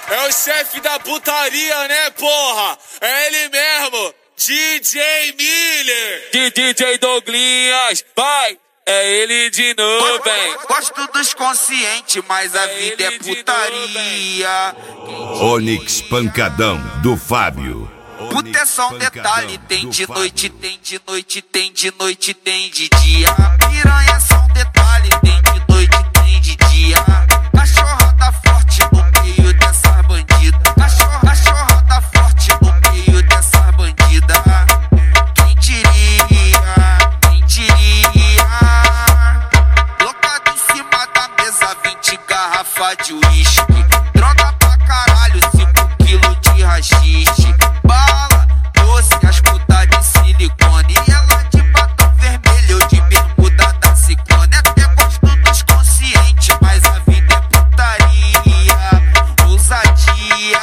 É o chefe da putaria, né, porra? É ele mesmo, DJ Miller. DJ Douglinhas, vai. É ele de novo, hein? Gosto dos conscientes, mas a vida é putaria. Onyx Pancadão, do Fábio. Puta é só um detalhe, tem de noite, tem de noite, tem de noite, tem de dia. Piranha é só um detalhe, tem de noite, tem de dia. Cachorra tá forte no meio dessa bandida. Cachorra tá forte no meio dessa bandida. Quem diria, quem diria? Locado em cima da mesa, 20 garrafas de uísque. Droga pra caralho, 5 quilos de rachixe. Bala, doce, as putas de silicone. E ela de batom vermelho, de bermuda da Ciclone. Até gosto dos conscientes, mas a vida é putaria, ousadia.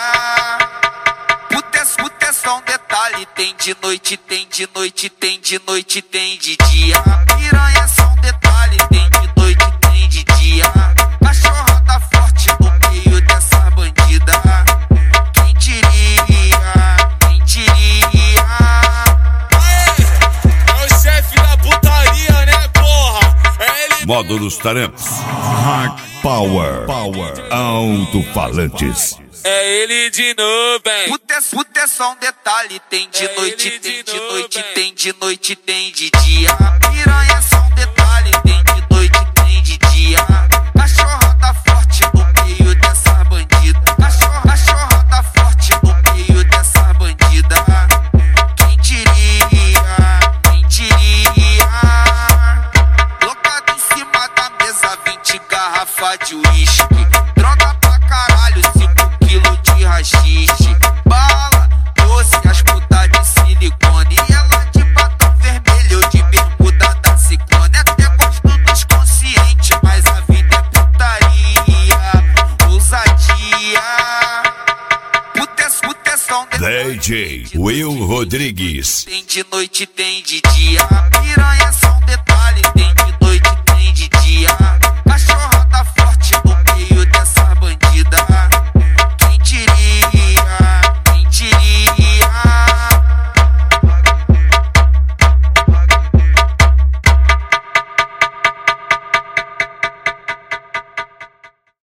Puta é só um detalhe, tem de noite, tem de noite, tem de noite, tem de dia. Piranha é só um detalhe, tem de noite, tem de dia. Cachorra tá forte no meio dessa bandida. Quem diria, quem diria? É o chefe da putaria, né, porra? É ele. Módulos Taramps. Hard Power. Alto-falantes. É ele de novo, hein? Puta é só um detalhe, tem de noite, tem de noite, tem de noite, tem de dia. Piranha é só um detalhe, tem de noite, tem de dia. Cachorra tá forte no meio dessa bandida. Cachorra tá forte no meio dessa bandida. Quem diria, quem diria? Locado em cima da mesa, 20 garrafas de uísque. Droga pra caralho, 5 quilos de rachixe. Bala, doce, as putas de silicone. E ela de batom vermelho, de bermuda da Ciclone. Até gosto dos conscientes, mas a vida é putaria, ousadia. Puta é só um detalhe. DJ Will Rodrigues. Tem de noite, tem de dia. Piranha